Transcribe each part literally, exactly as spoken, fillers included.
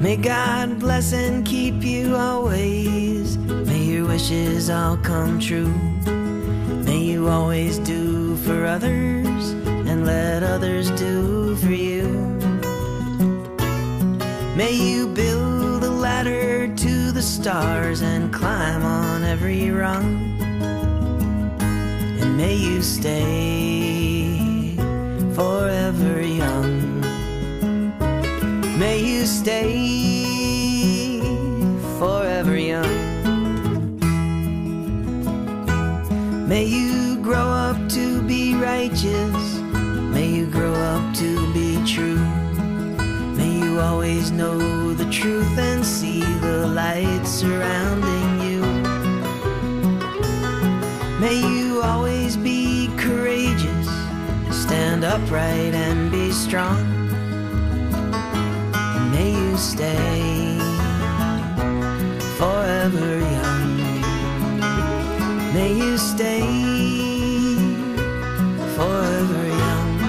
May God bless and keep you always. May your wishes all come true. May you always do for others and let others do for you. May you build a ladder to the stars and climb on every rung. And may you stay forever young. May you stay forever young. May you grow up to be righteous. May you grow up to be true. May you always know the truth and see the light surrounding you. May you always be courageous, stand upright and be strong. May you stay forever young. May you stay forever young.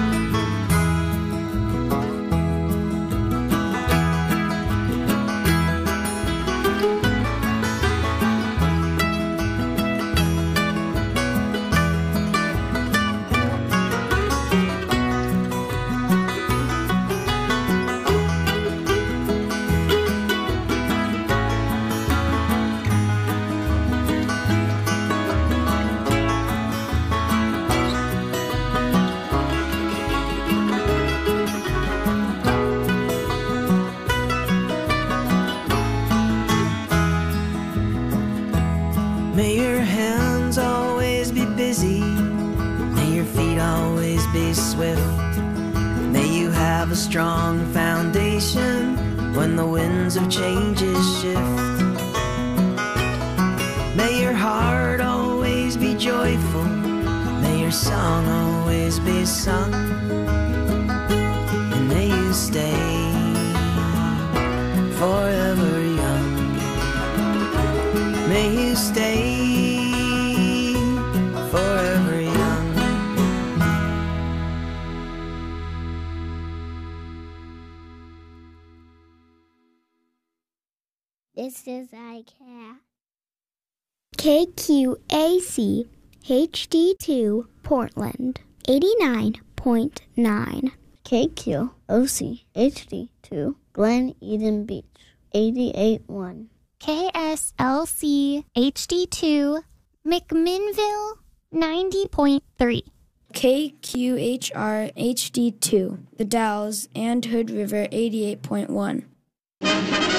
May your hands always be busy. May your feet always be swift. May you have a strong foundation when the winds of changes shift. May your heart always be joyful. May your song always be sung. And may you stay forever young. May you stay forever young. This is I Care. K Q A C H D two Portland eighty-nine point nine. K Q O C H D two Glen Eden Beach eighty-eight point one. K S L C H D two McMinnville ninety point three. K Q H R H D two The Dalles and Hood River eighty-eight point one.